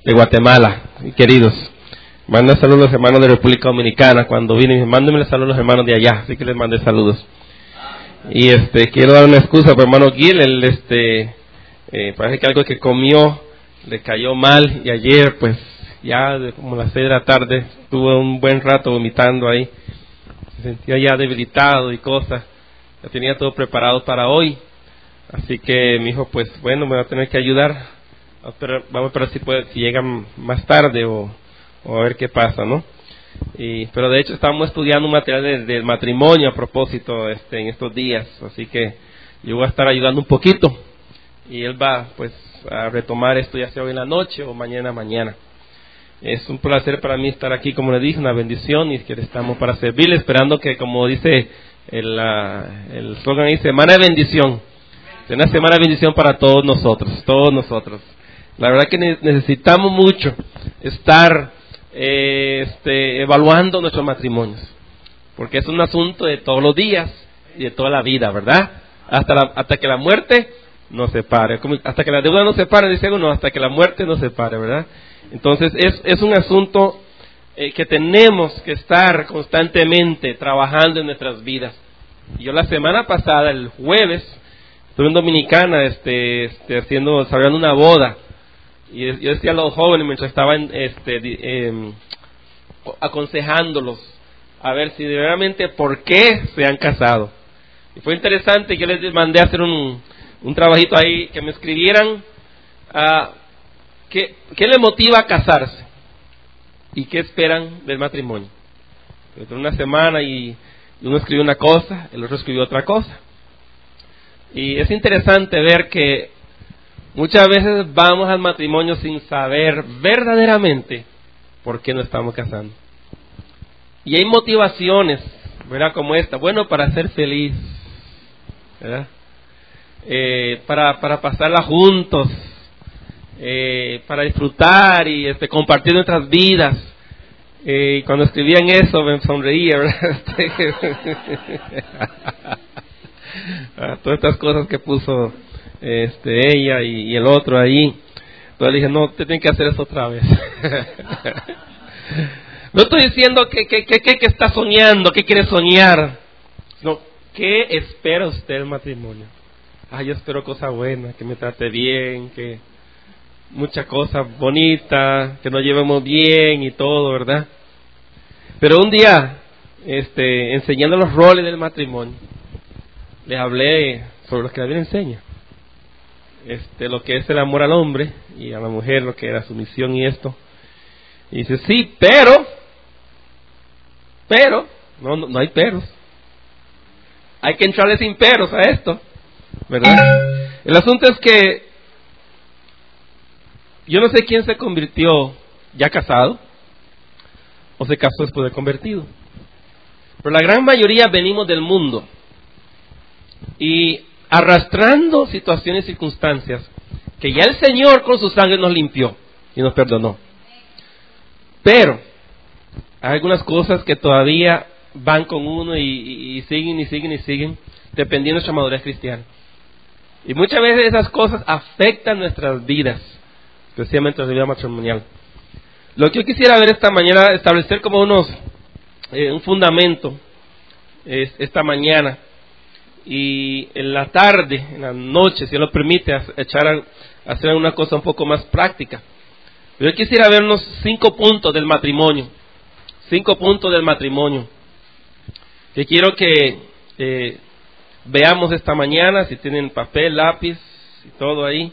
de Guatemala, queridos. Manda saludos a los hermanos de República Dominicana. Cuando vienen, mándenme saludos a los hermanos de allá, así que les mandé saludos. Y quiero dar una excusa para hermano Gil. Parece que algo que comió le cayó mal, y ayer pues ya como las 6 de la tarde estuvo un buen rato vomitando ahí, se sentía ya debilitado y cosas. Ya tenía todo preparado para hoy, así que mi hijo pues bueno, me va a tener que ayudar. Vamos a esperar si llegan más tarde o a ver qué pasa, ¿no? Pero de hecho estamos estudiando un material del matrimonio a propósito en estos días, así que yo voy a estar ayudando un poquito y él va pues a retomar esto ya sea hoy en la noche o mañana. Es un placer para mí estar aquí, como le dije, una bendición, y que estamos para servirle, esperando que, como dice el slogan ahí, semana de bendición, una semana de bendición para todos nosotros. La verdad que necesitamos mucho estar evaluando nuestros matrimonios, porque es un asunto de todos los días y de toda la vida, ¿verdad? Hasta que la muerte nos separe, hasta que la deuda nos separe, dice uno, hasta que la muerte nos separe, ¿verdad? Entonces es un asunto que tenemos que estar constantemente trabajando en nuestras vidas. Yo la semana pasada, el jueves, estuve en Dominicana desarrollando una boda, y yo decía a los jóvenes mientras estaban aconsejándolos a ver si realmente por qué se han casado. Y fue interesante que les mandé a hacer un trabajito ahí, que me escribieran ¿qué les motiva a casarse? ¿Y qué esperan del matrimonio? Desde una semana y uno escribió una cosa, el otro escribió otra cosa. Y es interesante ver que muchas veces vamos al matrimonio sin saber verdaderamente por qué nos estamos casando. Y hay motivaciones, ¿verdad? Como esta, bueno, para ser feliz, ¿verdad? Para pasarla juntos, para disfrutar y compartir nuestras vidas. Cuando escribían eso me sonreía, ¿verdad? Todas estas cosas que puso ella y el otro ahí. Entonces le dije, no, te tienen que hacer eso otra vez. No estoy diciendo que está soñando, que quiere soñar, sino ¿qué espera usted del matrimonio? Yo espero cosas buenas, que me trate bien, que muchas cosas bonitas, que nos llevemos bien y todo, ¿verdad? Pero un día, enseñando los roles del matrimonio, les hablé sobre lo que la Biblia enseña. Lo que es el amor al hombre y a la mujer, lo que era sumisión y esto. Y dice, sí, pero, no hay peros. Hay que entrarle sin peros a esto, ¿verdad? El asunto es que yo no sé quién se convirtió ya casado o se casó después de convertido, pero la gran mayoría venimos del mundo y arrastrando situaciones y circunstancias que ya el Señor con su sangre nos limpió y nos perdonó. Pero hay algunas cosas que todavía van con uno y siguen, dependiendo de nuestra madurez cristiana. Y muchas veces esas cosas afectan nuestras vidas, especialmente nuestra vida matrimonial. Lo que yo quisiera ver esta mañana, establecer como un fundamento esta mañana, y en la tarde, en la noche, si Dios lo permite, hacer una cosa un poco más práctica. Yo quisiera ver unos 5 puntos del matrimonio. 5 puntos del matrimonio que quiero que veamos esta mañana. Si tienen papel, lápiz y todo ahí,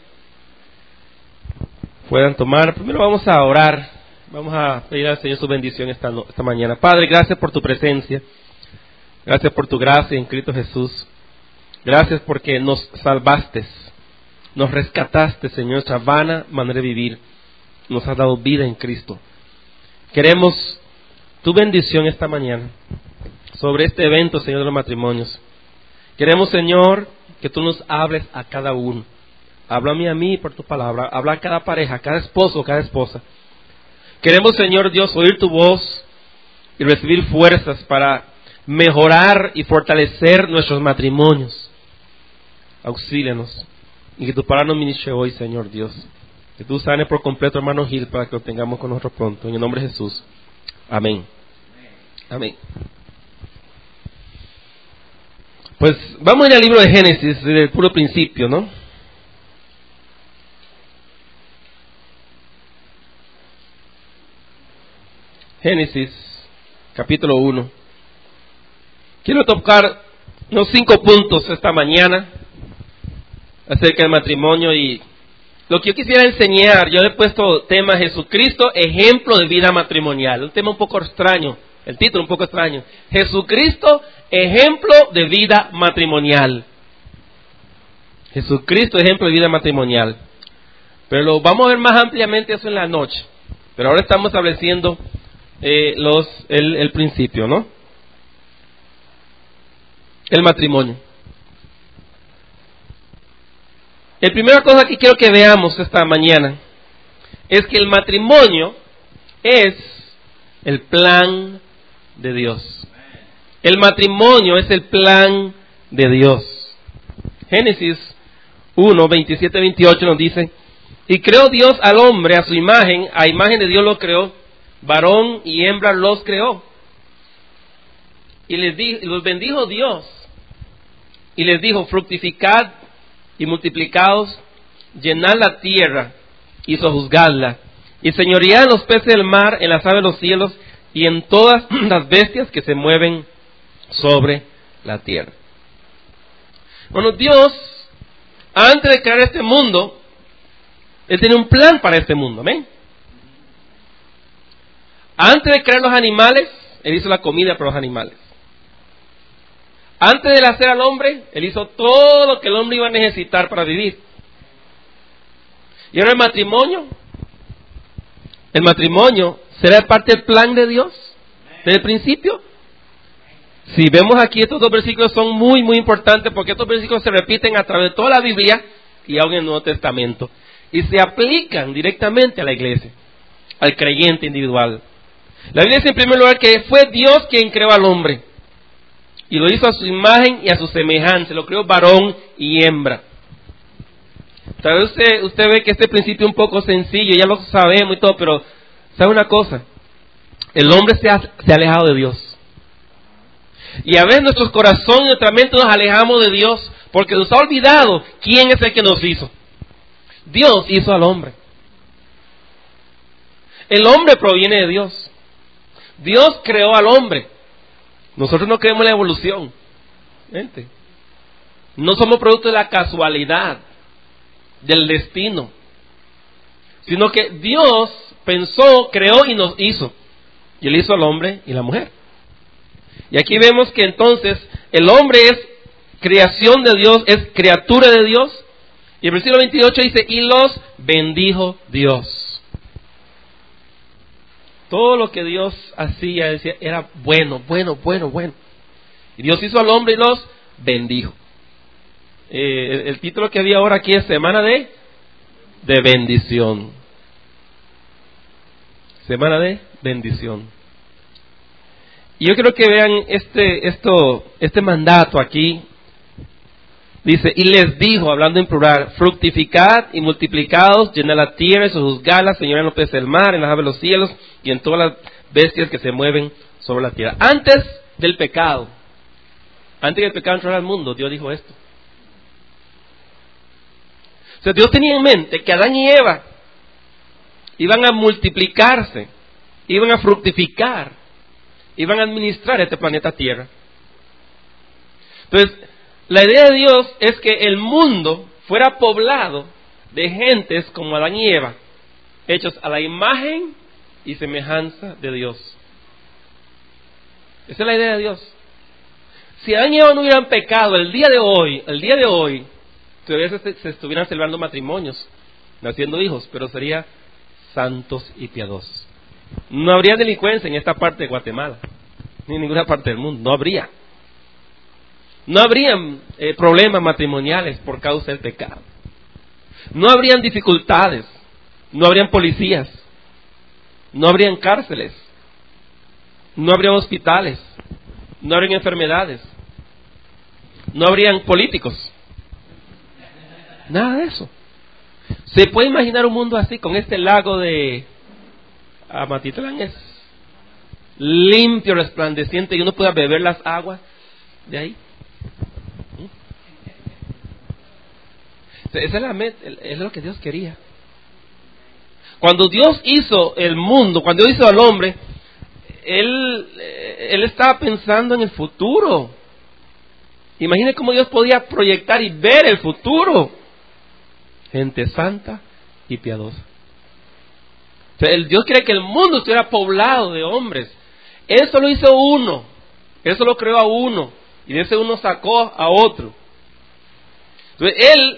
puedan tomar. Primero vamos a orar. Vamos a pedir al Señor su bendición esta mañana. Padre, gracias por tu presencia. Gracias por tu gracia en Cristo Jesús. Gracias porque nos salvaste, nos rescataste, Señor, nuestra vana manera de vivir. Nos has dado vida en Cristo. Queremos tu bendición esta mañana sobre este evento, Señor, de los matrimonios. Queremos, Señor, que tú nos hables a cada uno. Háblame a mí por tu palabra. Habla a cada pareja, a cada esposo, cada esposa. Queremos, Señor Dios, oír tu voz y recibir fuerzas para mejorar y fortalecer nuestros matrimonios. Auxílianos y que tu palabra nos ministre hoy, Señor Dios. Que tú sanes por completo, hermano Gil, para que lo tengamos con nosotros pronto. En el nombre de Jesús. Amén. Amén. Pues vamos a ir al libro de Génesis, desde el puro principio, ¿no? Génesis, capítulo 1. Quiero tocar unos 5 puntos esta mañana acerca del matrimonio, y lo que yo quisiera enseñar, yo he puesto tema Jesucristo, ejemplo de vida matrimonial. Un tema un poco extraño, el título un poco extraño. Jesucristo, ejemplo de vida matrimonial. Jesucristo, ejemplo de vida matrimonial. Pero lo vamos a ver más ampliamente eso en la noche. Pero ahora estamos estableciendo el principio, ¿no? El matrimonio. La primera cosa que quiero que veamos esta mañana es que el matrimonio es el plan de Dios. El matrimonio es el plan de Dios. Génesis 1, 27, 28 nos dice: y creó Dios al hombre a su imagen, a imagen de Dios lo creó, varón y hembra los creó. Y los bendijo Dios, y les dijo: fructificad y multiplicaos, llenad la tierra y sojuzgadla, y señoread en los peces del mar, en las aves de los cielos, y en todas las bestias que se mueven sobre la tierra. Bueno, Dios, antes de crear este mundo, Él tenía un plan para este mundo, ¿amén? Antes de crear los animales, Él hizo la comida para los animales. Antes de hacer al hombre, Él hizo todo lo que el hombre iba a necesitar para vivir. Y ahora el matrimonio, ¿será parte del plan de Dios desde el principio? Si vemos aquí, estos 2 versículos son muy, muy importantes, porque estos versículos se repiten a través de toda la Biblia y aún en el Nuevo Testamento, y se aplican directamente a la iglesia, al creyente individual. La Biblia dice en primer lugar que fue Dios quien creó al hombre, y lo hizo a su imagen y a su semejanza, lo creó varón y hembra. Tal vez usted ve que este principio es un poco sencillo, ya lo sabemos y todo, pero ¿sabe una cosa? El hombre se ha alejado de Dios. Y a veces nuestros corazones y nuestra mente nos alejamos de Dios porque nos ha olvidado quién es el que nos hizo. Dios hizo al hombre. El hombre proviene de Dios. Dios creó al hombre. Nosotros no creemos en la evolución. Gente, no somos producto de la casualidad, del destino, sino que Dios pensó, creó y nos hizo. Y Él hizo al hombre y la mujer. Y aquí vemos que entonces el hombre es creación de Dios, es criatura de Dios. Y el versículo 28 dice: y los bendijo Dios. Todo lo que Dios hacía, decía, era bueno. Y Dios hizo al hombre y los bendijo. El título que había ahora aquí es Semana de bendición. Semana de bendición. Y yo quiero que vean este mandato aquí. Dice: y les dijo, hablando en plural: fructificad y multiplicaos, llenad la tierra y sojuzgadla, señoread en los peces del mar, en las aves de los cielos y en todas las bestias que se mueven sobre la tierra. Antes del pecado entrara al mundo, Dios dijo esto. O sea, Dios tenía en mente que Adán y Eva iban a multiplicarse, iban a fructificar, iban a administrar este planeta Tierra. Entonces, la idea de Dios es que el mundo fuera poblado de gentes como Adán y Eva, hechos a la imagen y semejanza de Dios. Esa es la idea de Dios. Si Adán y Eva no hubieran pecado el día de hoy, todavía se estuvieran celebrando matrimonios, naciendo hijos, pero serían santos y piadosos. No habría delincuencia en esta parte de Guatemala, ni en ninguna parte del mundo, no habría. No habrían problemas matrimoniales por causa del pecado. No habrían dificultades. No habrían policías. No habrían cárceles. No habrían hospitales. No habrían enfermedades. No habrían políticos. Nada de eso. ¿Se puede imaginar un mundo así, con este lago de Amatitlán? Es limpio, resplandeciente, y uno pueda beber las aguas de ahí. Esa es la meta, es lo que Dios quería. Cuando Dios hizo el mundo, cuando Dios hizo al hombre, Él estaba pensando en el futuro. Imagine cómo Dios podía proyectar y ver el futuro. Gente santa y piadosa. O sea, Dios quiere que el mundo estuviera poblado de hombres. Eso lo hizo uno. Eso lo creó a uno. Y de ese uno sacó a otro. Entonces, Él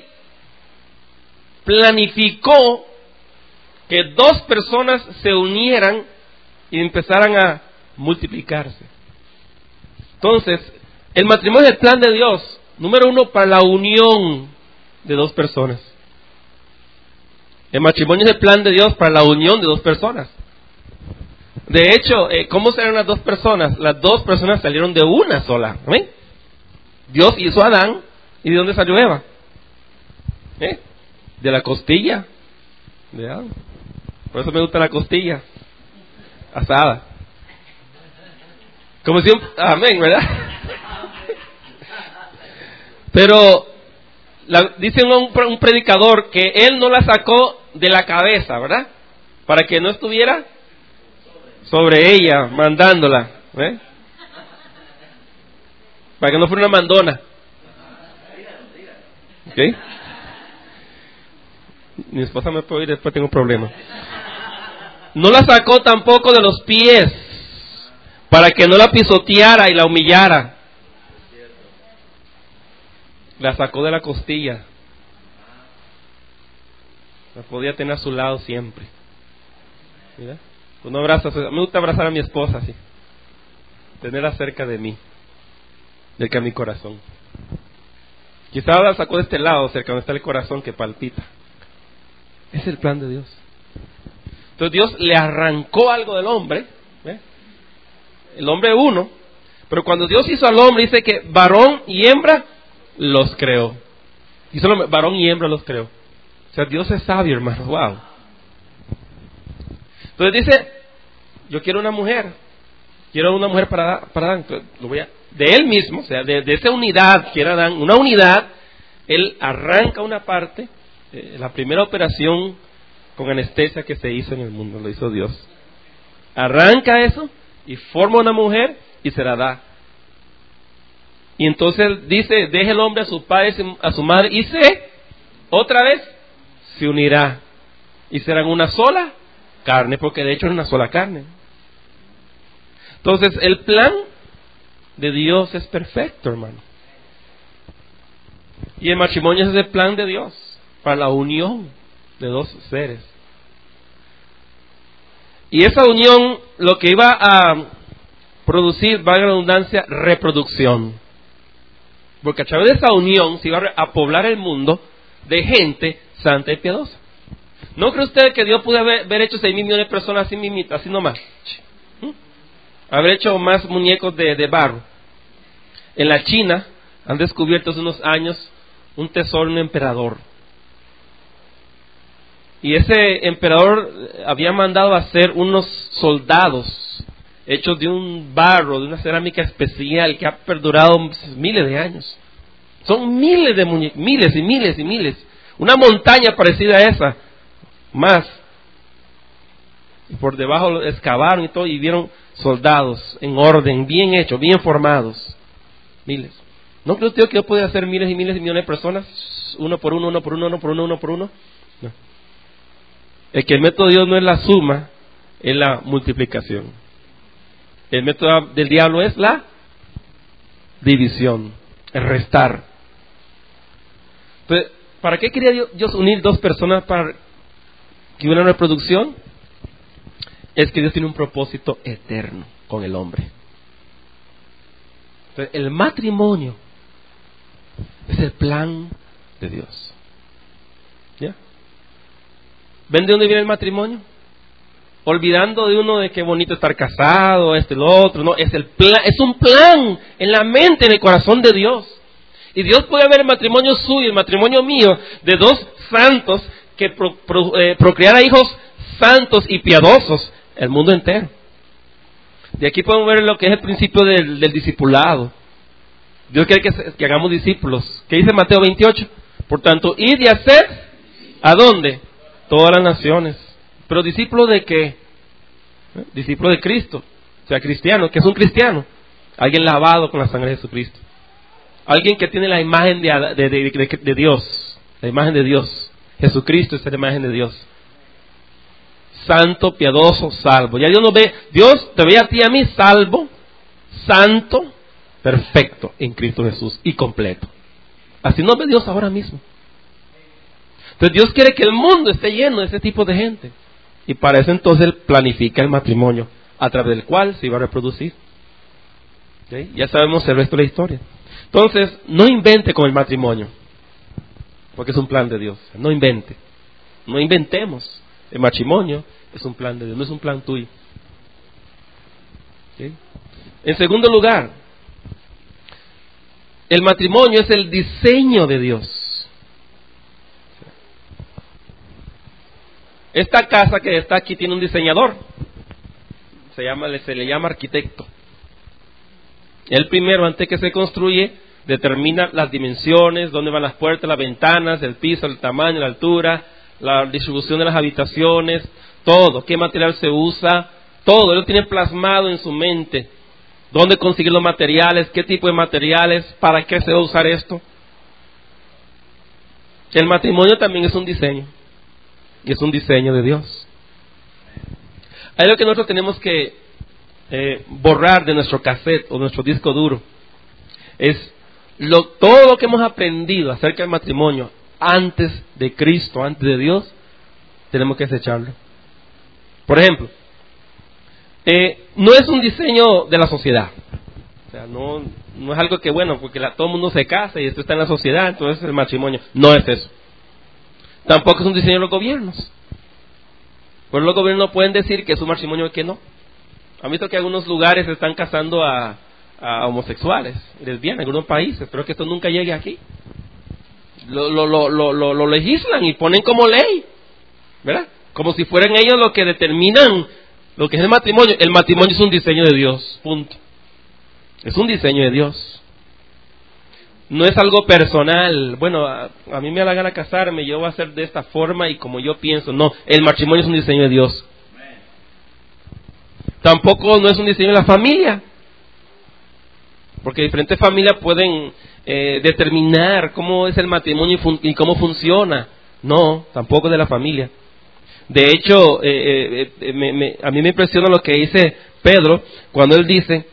planificó que dos personas se unieran y empezaran a multiplicarse. Entonces, el matrimonio es el plan de Dios. Número uno, para la unión de dos personas. El matrimonio es el plan de Dios para la unión de dos personas. De hecho, ¿cómo salieron las dos personas? Las dos personas salieron de una sola. ¿Ven? Dios hizo a Adán. ¿Y de dónde salió Eva? De la costilla de Adán. Por eso me gusta la costilla asada. Como si amén, ¿verdad? Pero dice un predicador que él no la sacó de la cabeza, ¿verdad? Para que no estuviera sobre ella, mandándola, ¿eh? Para que no fuera una mandona. ¿Ok? Mi esposa me puede oír, después tengo un problema. No la sacó tampoco de los pies, para que no la pisoteara y la humillara. La sacó de la costilla. La podía tener a su lado siempre. ¿Mira? Uno abraza, me gusta abrazar a mi esposa así, tenerla cerca de mí, cerca de mi corazón. Quizás la sacó de este lado, cerca donde está el corazón que palpita. Es el plan de Dios. Entonces Dios le arrancó algo del hombre, ¿eh? El hombre uno, pero cuando Dios hizo al hombre dice que varón y hembra los creó. Y solo varón y hembra los creó. O sea, Dios es sabio, hermano. Wow. Entonces dice, yo quiero una mujer para Adán. Entonces, de él mismo, o sea, de esa unidad que era Adán, una unidad, él arranca una parte. La primera operación con anestesia que se hizo en el mundo, lo hizo Dios. Arranca eso y forma una mujer y se la da. Y entonces dice, deje el hombre a su padre, a su madre, y otra vez, se unirá. Y serán una sola carne, porque de hecho es una sola carne. Entonces, el plan de Dios es perfecto, hermano. Y el matrimonio es el plan de Dios para la unión de dos seres. Y esa unión lo que iba a producir, valga la redundancia, reproducción. Porque a través de esa unión se iba a poblar el mundo de gente santa y piadosa. ¿No cree usted que Dios pudo haber hecho 6,000 millones de personas así nomás? Haber hecho más muñecos de barro. En la China han descubierto hace unos años un tesoro de un emperador. Y ese emperador había mandado a hacer unos soldados hechos de un barro, de una cerámica especial que ha perdurado miles de años. Son miles de muñecos, miles y miles y miles. Una montaña parecida a esa, más. Y por debajo excavaron y todo y vieron soldados en orden, bien hechos, bien formados. Miles. ¿No cree usted que yo podía hacer miles y miles y millones de personas? Uno por uno, uno por uno, uno por uno, uno por uno. No. El que el método de Dios no es la suma, es la multiplicación. El método del diablo es la división, el restar. Entonces, ¿para qué quería Dios unir dos personas para que hubiera una reproducción? Es que Dios tiene un propósito eterno con el hombre. Entonces, el matrimonio es el plan de Dios. ¿Ya? ¿Ven de dónde viene el matrimonio? Olvidando de uno de qué bonito estar casado, lo otro. No, es el plan, es un plan en la mente, en el corazón de Dios. Y Dios puede ver el matrimonio suyo, el matrimonio mío, de dos santos que procreara hijos santos y piadosos, el mundo entero. De aquí podemos ver lo que es el principio del discipulado. Dios quiere que hagamos discípulos. ¿Qué dice Mateo 28? Por tanto, id y haced, ¿a dónde? Todas las naciones. ¿Pero discípulo de qué? Discípulo de Cristo. O sea, cristiano. ¿Qué es un cristiano? Alguien lavado con la sangre de Jesucristo. Alguien que tiene la imagen de Dios. La imagen de Dios. Jesucristo es la imagen de Dios. Santo, piadoso, salvo. Ya Dios nos ve. Dios te ve a ti y a mí salvo, santo, perfecto en Cristo Jesús y completo. Así nos ve Dios ahora mismo. Entonces Dios quiere que el mundo esté lleno de ese tipo de gente. Y para eso entonces Él planifica el matrimonio, a través del cual se iba a reproducir. ¿Okay? Ya sabemos el resto de la historia. Entonces, no invente con el matrimonio, porque es un plan de Dios. No invente. No inventemos. El matrimonio es un plan de Dios, no es un plan tuyo. ¿Okay? En segundo lugar, el matrimonio es el diseño de Dios. Esta casa que está aquí tiene un diseñador. Se le llama arquitecto. Él primero, antes que se construye, determina las dimensiones, dónde van las puertas, las ventanas, el piso, el tamaño, la altura, la distribución de las habitaciones, todo, qué material se usa, todo. Él lo tiene plasmado en su mente. ¿Dónde conseguir los materiales? ¿Qué tipo de materiales? ¿Para qué se va a usar esto? El matrimonio también es un diseño. Y es un diseño de Dios. Hay algo que nosotros tenemos que borrar de nuestro cassette o nuestro disco duro. Es todo lo que hemos aprendido acerca del matrimonio antes de Cristo, antes de Dios, tenemos que desecharlo. Por ejemplo, no es un diseño de la sociedad. O sea, no es algo que, bueno, porque todo el mundo se casa y esto está en la sociedad, entonces el matrimonio. No es eso. Tampoco es un diseño de los gobiernos. Pues los gobiernos no pueden decir que es un matrimonio y que no. Han visto que algunos lugares están casando a homosexuales, lesbianas, en algunos países. Espero que esto nunca llegue aquí. Lo legislan y ponen como ley, ¿verdad? Como si fueran ellos los que determinan lo que es el matrimonio. El matrimonio es un diseño de Dios, punto. Es un diseño de Dios. No es algo personal. Bueno, a mí me da la gana casarme, yo voy a hacer de esta forma y como yo pienso. No, el matrimonio es un diseño de Dios. Tampoco no es un diseño de la familia, porque diferentes familias pueden determinar cómo es el matrimonio y cómo funciona. No, tampoco de la familia. De hecho, a mí me impresiona lo que dice Pedro cuando él dice,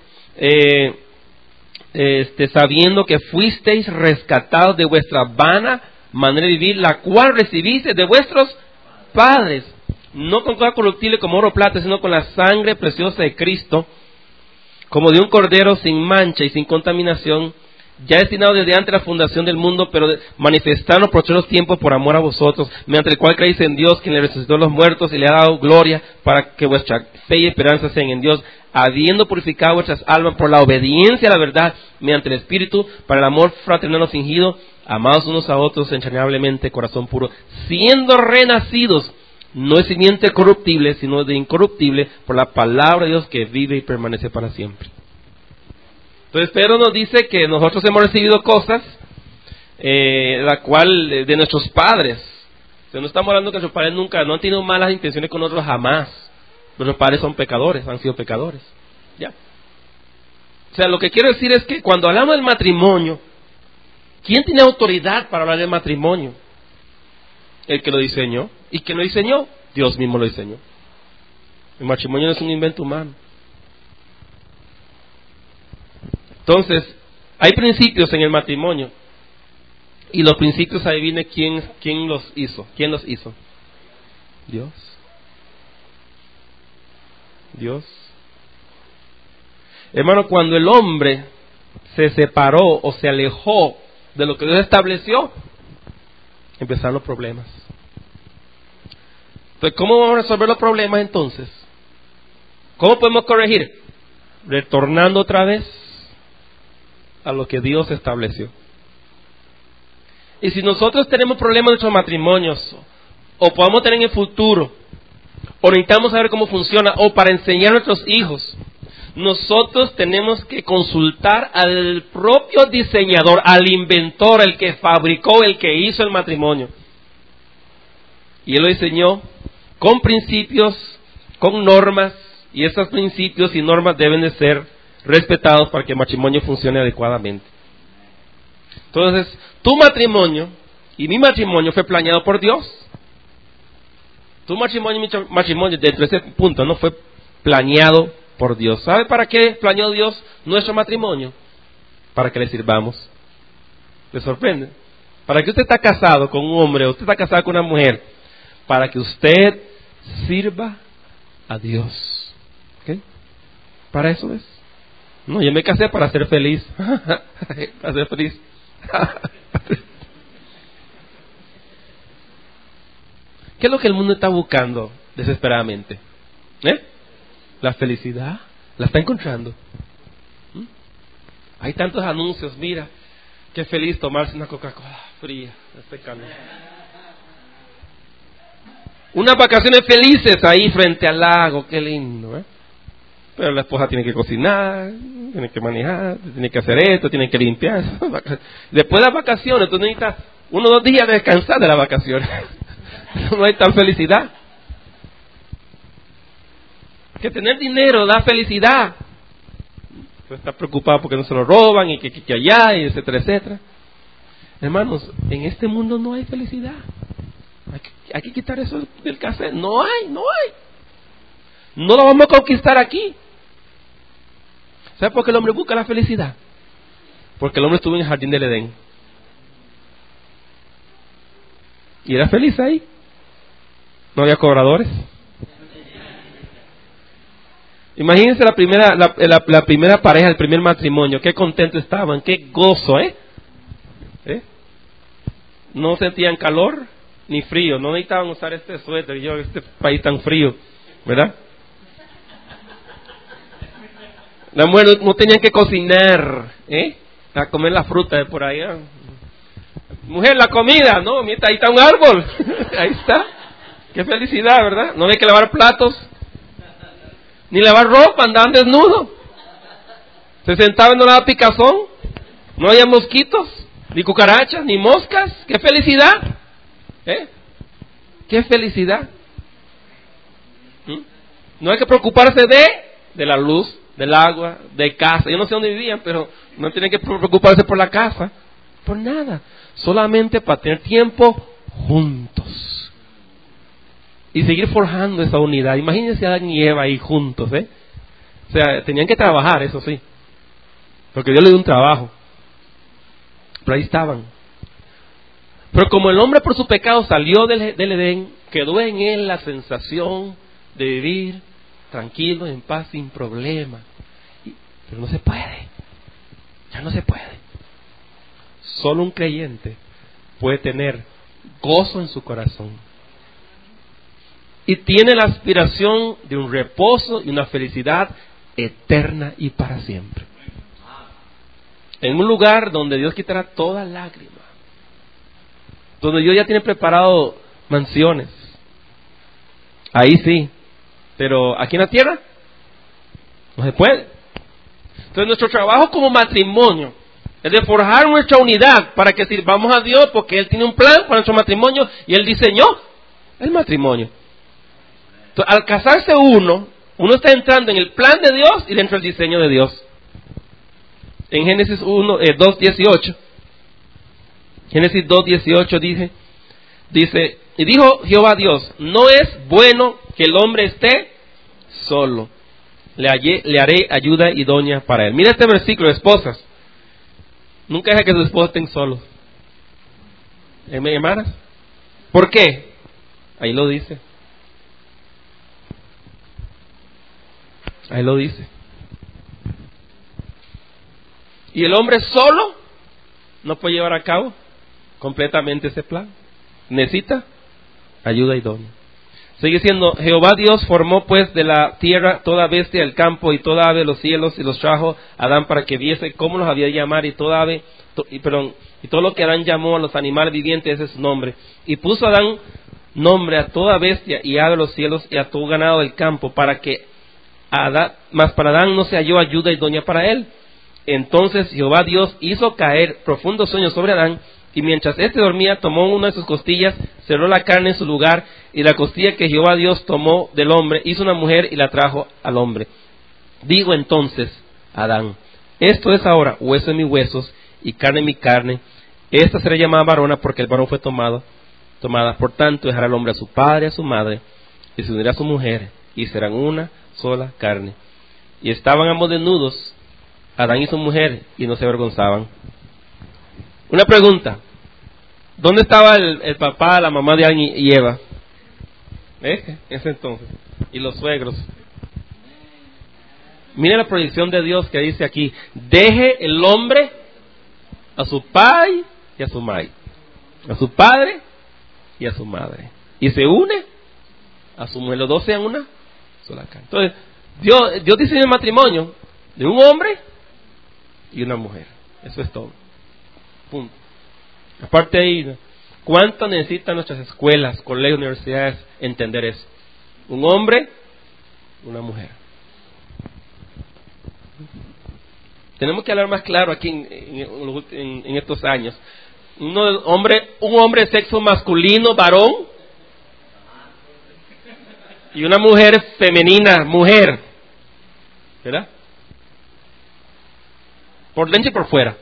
sabiendo que fuisteis rescatados de vuestra vana manera de vivir, la cual recibiste de vuestros padres, no con cosa corruptible como oro o plata, sino con la sangre preciosa de Cristo, como de un cordero sin mancha y sin contaminación, ya destinado desde antes de la fundación del mundo, pero manifestaron por otros tiempos por amor a vosotros, mediante el cual creéis en Dios, quien le resucitó a los muertos y le ha dado gloria, para que vuestra fe y esperanza sean en Dios, habiendo purificado vuestras almas por la obediencia a la verdad, mediante el Espíritu, para el amor fraternal no fingido, amados unos a otros entrañablemente, corazón puro, siendo renacidos, no es simiente corruptible, sino de incorruptible, por la palabra de Dios que vive y permanece para siempre. Entonces Pedro nos dice que nosotros hemos recibido cosas, la cual de nuestros padres. O sea, no estamos hablando que nuestros padres nunca, no han tenido malas intenciones con nosotros jamás. Nuestros padres son pecadores, han sido pecadores. ¿Ya? O sea, lo que quiero decir es que cuando hablamos del matrimonio, ¿quién tiene autoridad para hablar del matrimonio? El que lo diseñó. ¿Y quién lo diseñó? Dios mismo lo diseñó. El matrimonio no es un invento humano. Entonces, hay principios en el matrimonio. Y los principios, adivine quién los hizo. ¿Quién los hizo? Dios. Dios. Hermano, cuando el hombre se separó o se alejó de lo que Dios estableció, empezaron los problemas. Entonces, ¿cómo vamos a resolver los problemas entonces? ¿Cómo podemos corregir? Retornando otra vez a lo que Dios estableció. Y si nosotros tenemos problemas en nuestros matrimonios, o podamos tener en el futuro, o necesitamos saber cómo funciona, o para enseñar a nuestros hijos, nosotros tenemos que consultar al propio diseñador, al inventor, el que fabricó, el que hizo el matrimonio. Y él lo diseñó con principios, con normas, y esos principios y normas deben de ser respetados para que el matrimonio funcione adecuadamente. Entonces, tu matrimonio y mi matrimonio fue planeado por Dios. Tu matrimonio y mi matrimonio, dentro de ese punto, no fue planeado por Dios. ¿Sabe para qué planeó Dios nuestro matrimonio? Para que le sirvamos. ¿Le sorprende? Para que usted está casado con un hombre, o usted está casado con una mujer, para que usted sirva a Dios. ¿Ok? Para eso es. No, yo me casé para ser feliz. Para ser feliz. ¿Qué es lo que el mundo está buscando desesperadamente? La felicidad. ¿La está encontrando? Hay tantos anuncios, mira, qué feliz tomarse una Coca-Cola fría, este calor. Unas vacaciones felices ahí frente al lago, qué lindo, Pero la esposa tiene que cocinar, tiene que manejar, tiene que hacer esto, tiene que limpiar. Después de las vacaciones, tú necesitas 1 o 2 días de descansar de las vacaciones. No hay tal felicidad. Que tener dinero da felicidad. Tú estás preocupado porque no se lo roban y que allá, y etcétera, etcétera. Hermanos, en este mundo no hay felicidad. Hay que quitar eso del cassette. No hay. No lo vamos a conquistar aquí. ¿Sabe por qué el hombre busca la felicidad? Porque el hombre estuvo en el jardín del Edén. Y era feliz ahí. No había cobradores. Imagínense la primera pareja, el primer matrimonio. Qué contentos estaban, qué gozo, No sentían calor ni frío. No necesitaban usar este suéter. Este país tan frío, ¿verdad? Las mujeres no tenían que cocinar, a comer la fruta de por allá. Mujer, la comida, no, ahí está un árbol. Ahí está. Qué felicidad, ¿verdad? No hay que lavar platos, ni lavar ropa, andaban desnudos. Se sentaban, no daba picazón, no había mosquitos, ni cucarachas, ni moscas. Qué felicidad, qué felicidad. No hay que preocuparse de la luz, del agua, de casa. Yo no sé dónde vivían, pero no tienen que preocuparse por la casa, por nada. Solamente para tener tiempo juntos y seguir forjando esa unidad. Imagínense a Adán y Eva ahí juntos, O sea, tenían que trabajar, eso sí, porque Dios les dio un trabajo, pero ahí estaban. Pero como el hombre por su pecado salió del Edén, quedó en él la sensación de vivir tranquilo, en paz, sin problema. Pero no se puede. Ya no se puede. Solo un creyente puede tener gozo en su corazón. Y tiene la aspiración de un reposo y una felicidad eterna y para siempre. En un lugar donde Dios quitará toda lágrima. Donde Dios ya tiene preparado mansiones. Ahí sí. Pero aquí en la tierra no se puede. Entonces nuestro trabajo como matrimonio es de forjar nuestra unidad para que sirvamos a Dios, porque Él tiene un plan para nuestro matrimonio y Él diseñó el matrimonio. Entonces, al casarse uno está entrando en el plan de Dios y dentro del diseño de Dios. En Génesis 2:18, Génesis 2:18 dice, y dijo Jehová Dios, no es bueno que el hombre esté solo. Le haré ayuda idónea para él. Mira este versículo, esposas. Nunca deja que sus esposos estén solos. Hermanas. ¿Por qué? Ahí lo dice. Ahí lo dice. Y el hombre solo no puede llevar a cabo completamente ese plan. Necesita ayuda idónea. Sigue siendo, Jehová Dios formó pues de la tierra toda bestia del campo y toda ave de los cielos, y los trajo a Adán para que viese cómo los había de llamar, y toda ave, y todo lo que Adán llamó a los animales vivientes, ese es su nombre. Y puso Adán nombre a toda bestia y ave de los cielos y a todo ganado del campo, para Adán no se halló ayuda idónea para él. Entonces Jehová Dios hizo caer profundo sueño sobre Adán, y mientras éste dormía, tomó una de sus costillas, cerró la carne en su lugar, y la costilla que Jehová Dios tomó del hombre, hizo una mujer y la trajo al hombre. Digo entonces, Adán, esto es ahora hueso de mis huesos y carne de mi carne. Esta será llamada varona porque el varón fue tomada. Por tanto, dejará el hombre a su padre y a su madre, y se unirá a su mujer, y serán una sola carne. Y estaban ambos desnudos, Adán y su mujer, y no se avergonzaban. Una pregunta: ¿dónde estaba el papá, la mamá de Adán y Eva? Ese entonces. Y los suegros. Mire la proyección de Dios que dice aquí: deje el hombre a su padre y a su madre, a su padre y a su madre, y se une a su mujer. Los dos sean una sola carne. Entonces, Dios diseñó el matrimonio de un hombre y una mujer. Eso es todo. Punto. Aparte de ahí, ¿cuánto necesitan nuestras escuelas, colegios, universidades entender eso? Un hombre, una mujer. Tenemos que hablar más claro aquí en estos años. Un hombre de sexo masculino, varón, y una mujer femenina, mujer, ¿verdad? Por dentro y por fuera.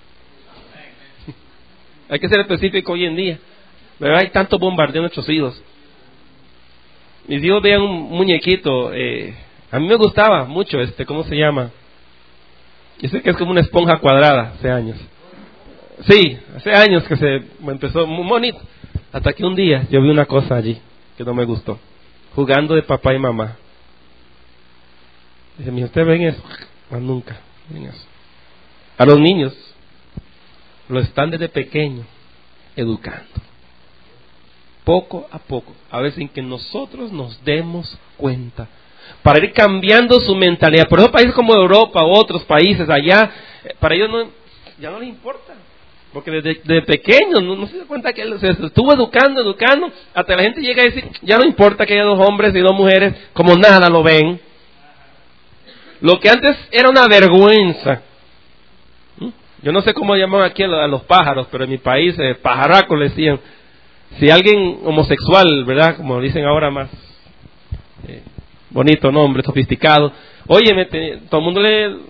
Hay que ser específico hoy en día, ¿verdad? Hay tanto bombardeo en nuestros hijos. Mis hijos veían un muñequito, a mí me gustaba mucho, ¿cómo se llama? Yo sé que es como una esponja cuadrada, hace años. Sí, hace años que se empezó muy bonito. Hasta que un día yo vi una cosa allí que no me gustó. Jugando de papá y mamá. Dice, mi ¿usted ven eso? Más nunca, ven eso. A los niños lo están desde pequeño educando. Poco a poco, a veces sin que nosotros nos demos cuenta, para ir cambiando su mentalidad. Por eso países como Europa u otros países allá, para ellos ya no les importa, porque desde pequeños no se da cuenta que se estuvo educando, hasta la gente llega a decir, ya no importa que haya dos hombres y dos mujeres, como nada lo ven. Lo que antes era una vergüenza. Yo no sé cómo llaman aquí a los pájaros, pero en mi país pajarracos le decían. Si alguien homosexual, ¿verdad? Como dicen ahora más bonito nombre, sofisticado, óyeme, todo el mundo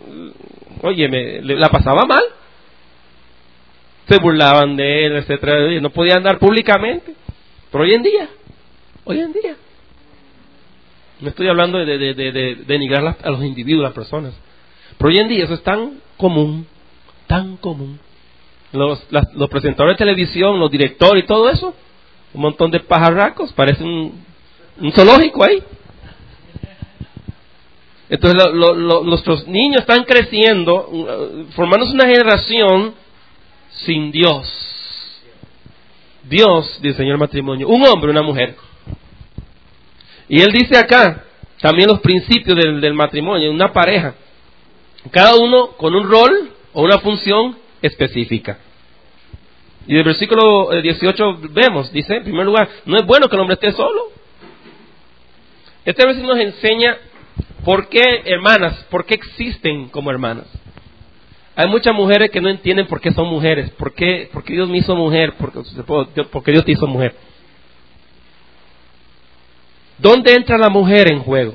la pasaba mal. Se burlaban de él, etcétera, no podía andar públicamente. Pero hoy en día, no estoy hablando de denigrar a los individuos, las personas, pero hoy en día eso es tan común. Los presentadores de televisión, los directores y todo eso, un montón de pajarracos, parece un zoológico ahí. Entonces nuestros niños están creciendo, formándose una generación sin Dios. Dios diseñó el matrimonio, un hombre y una mujer. Y él dice acá también los principios del matrimonio, una pareja, cada uno con un rol o una función específica. Y del versículo 18 vemos, dice, en primer lugar, no es bueno que el hombre esté solo. Este versículo nos enseña por qué existen como hermanas. Hay muchas mujeres que no entienden por qué son mujeres, por qué Dios me hizo mujer, porque Dios te hizo mujer. ¿Dónde entra la mujer en juego?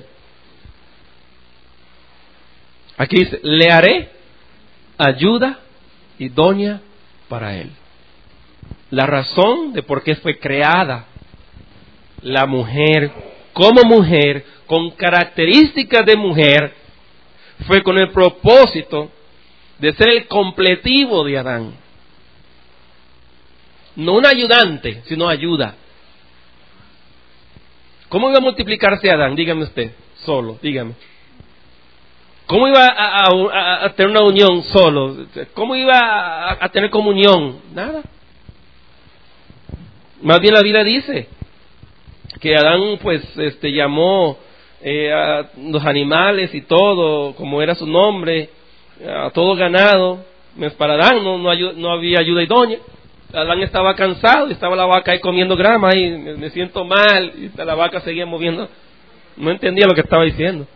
Aquí dice, le haré ayuda idónea para él. La razón de por qué fue creada la mujer como mujer, con características de mujer, fue con el propósito de ser el completivo de Adán. No un ayudante, sino ayuda. ¿Cómo iba a multiplicarse Adán? Dígame usted, solo, dígame. ¿Cómo iba a tener una unión solo? ¿Cómo iba a tener comunión? Nada. Más bien la Biblia dice que Adán llamó a los animales y todo, como era su nombre, a todo ganado. Para Adán no había ayuda idónea. Adán estaba cansado y estaba la vaca ahí comiendo grama y me siento mal, y la vaca seguía moviendo. No entendía lo que estaba diciendo.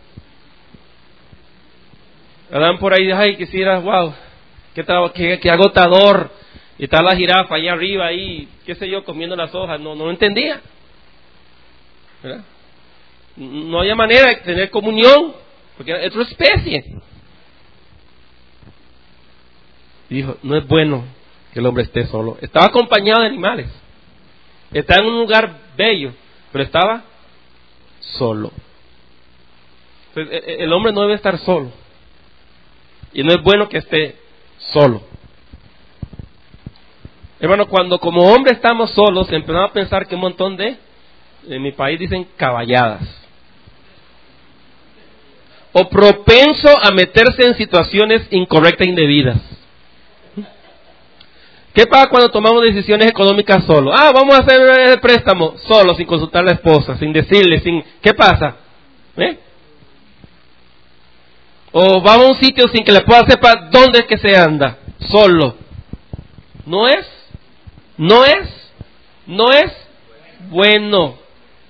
Adán por ahí, ay, quisiera, wow, qué agotador. Y está la jirafa allá arriba, ahí, qué sé yo, comiendo las hojas. No entendía. ¿Verdad? No había manera de tener comunión, porque era otra especie. Dijo, no es bueno que el hombre esté solo. Estaba acompañado de animales. Estaba en un lugar bello, pero estaba solo. Entonces, el hombre no debe estar solo. Y no es bueno que esté solo. Hermano, cuando como hombre estamos solos, empezamos a pensar que un montón de, en mi país dicen caballadas. O propenso a meterse en situaciones incorrectas e indebidas. ¿Qué pasa cuando tomamos decisiones económicas solos? Vamos a hacer el préstamo solo, sin consultar a la esposa, sin decirle, ¿qué pasa? O vamos a un sitio sin que la esposa sepa dónde es que se anda, solo. No es bueno.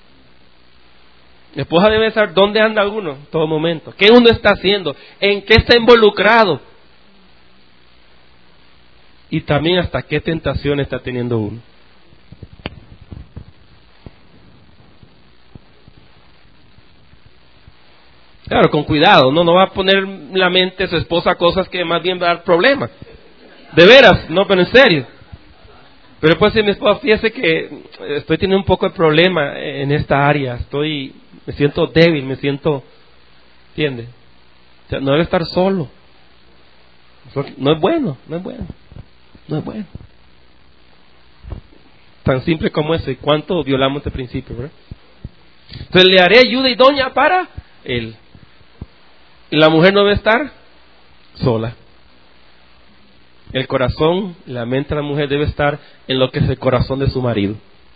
La esposa debe saber dónde anda uno en todo momento, qué uno está haciendo, en qué está involucrado. Y también hasta qué tentación está teniendo uno. Claro, con cuidado, no va a poner en la mente de su esposa cosas que más bien va a dar problemas. De veras, no, pero en serio. Pero pues si mi esposa, fíjese que estoy teniendo un poco de problema en esta área, me siento débil, ¿entiende? O sea, no debe estar solo. No es bueno. Tan simple como eso. ¿Y cuánto violamos este principio, verdad? Entonces le haré ayuda idónea para él. La mujer no debe estar sola. El corazón, la mente de la mujer debe estar en lo que es el corazón de su marido.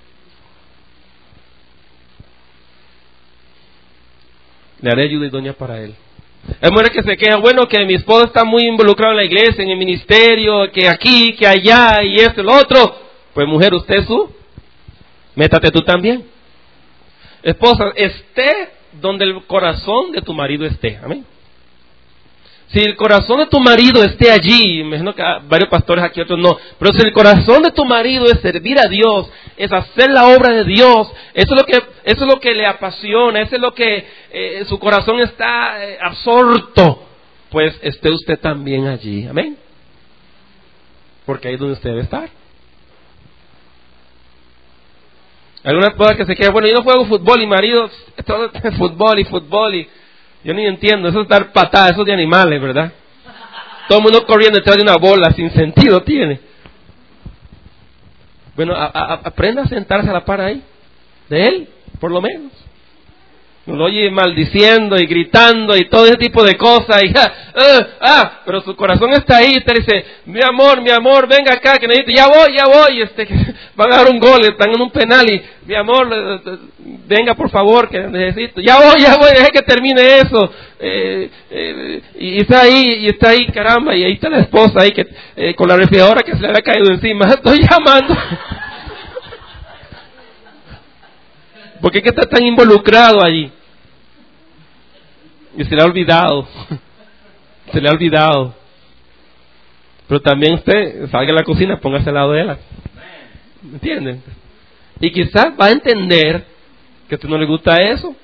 Le haré ayuda idónea para él. Hay mujeres que se quejan, bueno, que mi esposo está muy involucrado en la iglesia, en el ministerio, que aquí, que allá, y esto y lo otro. Pues mujer, métate tú también. Esposa, esté donde el corazón de tu marido esté. Amén. Si el corazón de tu marido esté allí, me imagino que varios pastores aquí, otros no, pero si el corazón de tu marido es servir a Dios, es hacer la obra de Dios, eso es lo que le apasiona, eso es lo que su corazón está absorto, pues esté usted también allí, amén. Porque ahí es donde usted debe estar. Algunas cosas que se quedan, bueno, yo no juego fútbol y marido, todo es fútbol y yo ni entiendo, eso es dar patadas, eso es de animales, ¿verdad? Todo el mundo corriendo detrás de una bola, sin sentido tiene. Bueno, aprenda a sentarse a la par ahí, de él, por lo menos. No lo oye maldiciendo y gritando y todo ese tipo de cosas. Y, pero su corazón está ahí. Usted dice, mi amor, venga acá, que necesito. Ya voy. Van a dar un gol, están en un penal y, mi amor, venga por favor, que necesito. Ya voy, deje que termine eso. Y está ahí, caramba, y ahí está la esposa ahí que con la refrigeradora que se le había caído encima. Estoy llamando. ¿Por qué que está tan involucrado allí? Y se le ha olvidado. Pero también usted salga a la cocina, póngase al lado de él. ¿Entienden? Y quizás va a entender que a usted no le gusta eso.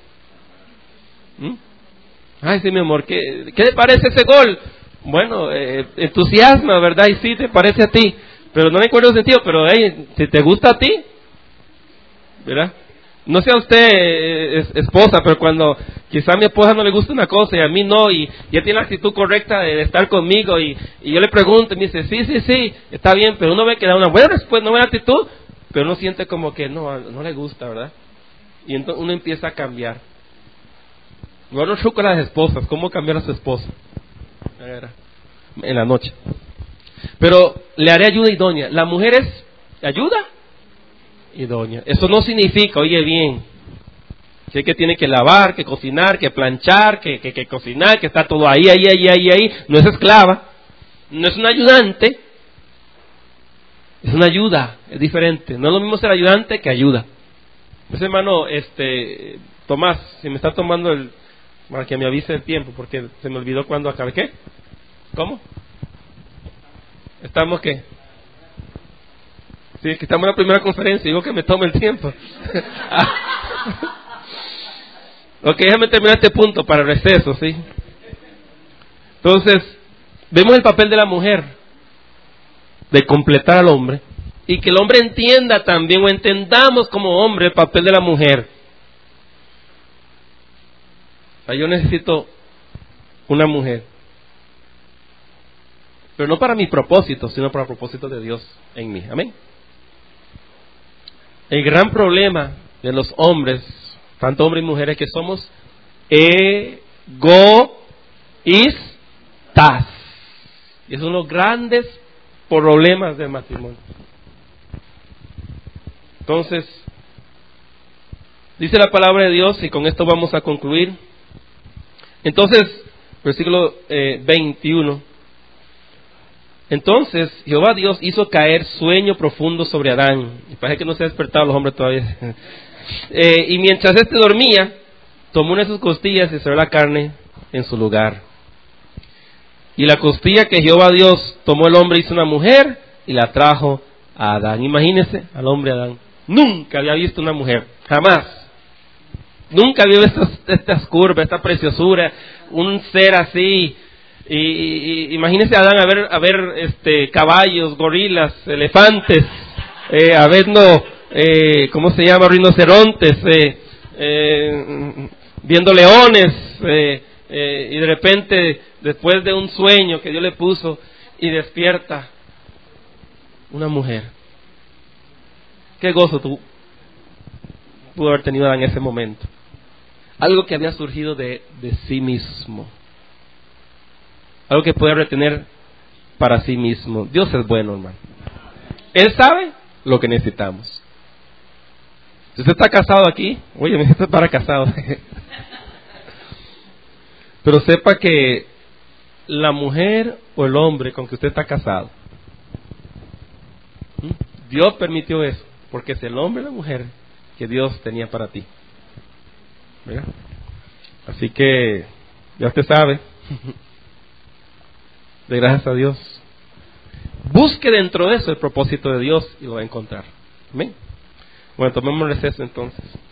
Ay, sí, mi amor, ¿qué le parece ese gol? Bueno, entusiasma, ¿verdad? Y sí, te parece a ti. Pero no le encuentro sentido, pero si te gusta a ti, ¿verdad? No sea usted esposa, pero cuando quizá a mi esposa no le gusta una cosa y a mí no, y ella tiene la actitud correcta de estar conmigo, y yo le pregunto y me dice, sí, está bien, pero uno ve que da una buena respuesta, una buena actitud, pero uno siente como que no le gusta, ¿verdad? Y entonces uno empieza a cambiar. Bueno, chuco a las esposas, ¿cómo cambiar a su esposa? En la noche. Pero le haré ayuda idónea. La mujer es ayuda idónea. Eso no significa, oye bien, sé que tiene que lavar, que cocinar, que planchar, que cocinar, que está todo ahí. No es esclava, no es un ayudante, Es una ayuda, es diferente. No es lo mismo ser ayudante que ayuda. Ese hermano, Tomás, si me está tomando para que me avise el tiempo, porque se me olvidó cuando acabé. ¿Qué? ¿Cómo? ¿Estamos qué? Sí, es que estamos en la primera conferencia, digo que me tome el tiempo. Ok, déjame terminar este punto para el receso, ¿sí? Entonces, vemos el papel de la mujer, de completar al hombre, y que el hombre entienda también, o entendamos como hombre el papel de la mujer. O sea, yo necesito una mujer, pero no para mi propósito, sino para el propósito de Dios en mí. Amén. El gran problema de los hombres, tanto hombres y mujeres, que somos egoístas. Y esos son los grandes problemas del matrimonio. Entonces, dice la palabra de Dios, y con esto vamos a concluir. Entonces, versículo 21. Entonces Jehová Dios hizo caer sueño profundo sobre Adán. Y parece que no se ha despertado los hombres todavía. Y mientras éste dormía, tomó una de sus costillas y cerró la carne en su lugar. Y la costilla que Jehová Dios tomó el hombre, hizo una mujer y la trajo a Adán. Imagínese al hombre Adán. Nunca había visto una mujer, jamás. Nunca había visto estas curvas, esta preciosura, un ser así. Y imagínese a Adán a ver caballos, gorilas, elefantes, ¿cómo se llama? Rinocerontes, viendo leones, y de repente, después de un sueño que Dios le puso, y despierta una mujer. Qué gozo pudo haber tenido Adán en ese momento. Algo que había surgido de sí mismo. Algo que puede retener para sí mismo. Dios es bueno, hermano. Él sabe lo que necesitamos. Si usted está casado aquí, oye, me necesito para casado. Pero sepa que la mujer o el hombre con que usted está casado, Dios permitió eso, porque es el hombre y la mujer que Dios tenía para ti. ¿Verdad? Así que ya usted sabe. De gracias a Dios. Busque dentro de eso el propósito de Dios y lo va a encontrar. Amén. Bueno, tomemos receso entonces.